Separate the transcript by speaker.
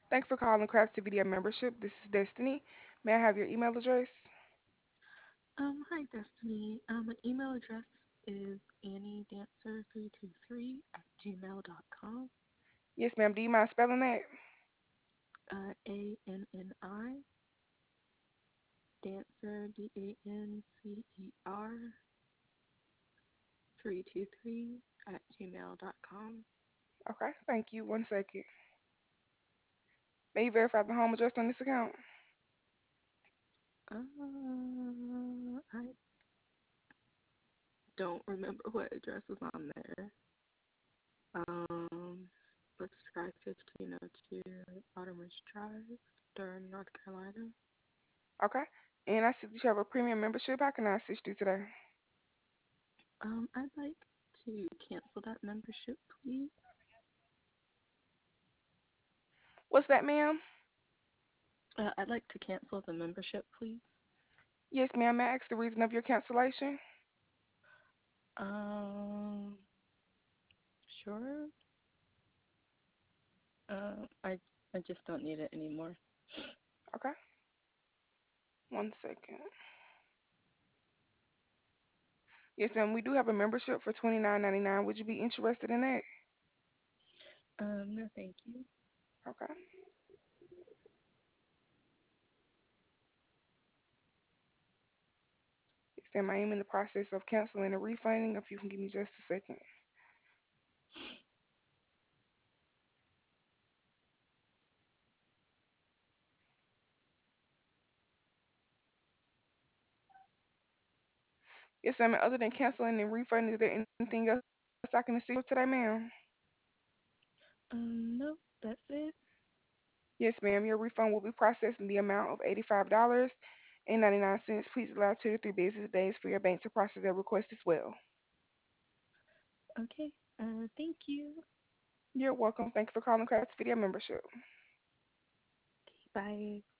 Speaker 1: Thanks for calling Crafts Video Membership. This is Destiny. May I have your email address?
Speaker 2: Hi Destiny. My email address is anniedancer323@gmail.com.
Speaker 1: Yes, ma'am. Do you mind spelling that?
Speaker 2: ANNI dancer DANCER 323 @gmail.com.
Speaker 1: Okay, thank you. One second. May you verify the home address on this account?
Speaker 2: I don't remember what address is on there. Um, let's try 1502 Autumn Ridge Drive, Durham, North Carolina.
Speaker 1: Okay. And I see that you have a premium membership. How can I assist you today?
Speaker 2: I'd like to cancel that membership, please.
Speaker 1: What's that, ma'am?
Speaker 2: I'd like to cancel the membership, please.
Speaker 1: Yes, ma'am. May I ask the reason of your cancellation?
Speaker 2: Um, sure. I just don't need it anymore.
Speaker 1: Okay. One second. Yes, ma'am. We do have a membership for $29.99. Would you be interested in that?
Speaker 2: No, thank you.
Speaker 1: Okay. Yes, ma'am. I am in the process of canceling and refunding. If you can give me just a second. Yes, ma'am. Other than canceling and refunding, is there anything else I can assist you with today, ma'am?
Speaker 2: No, that's it.
Speaker 1: Yes, ma'am. Your refund will be processed in the amount of $85.99. Please allow 2 to 3 business days for your bank to process their request as well.
Speaker 2: Okay. Thank you.
Speaker 1: You're welcome. Thank you for calling Crafts Video Membership.
Speaker 2: Okay, bye.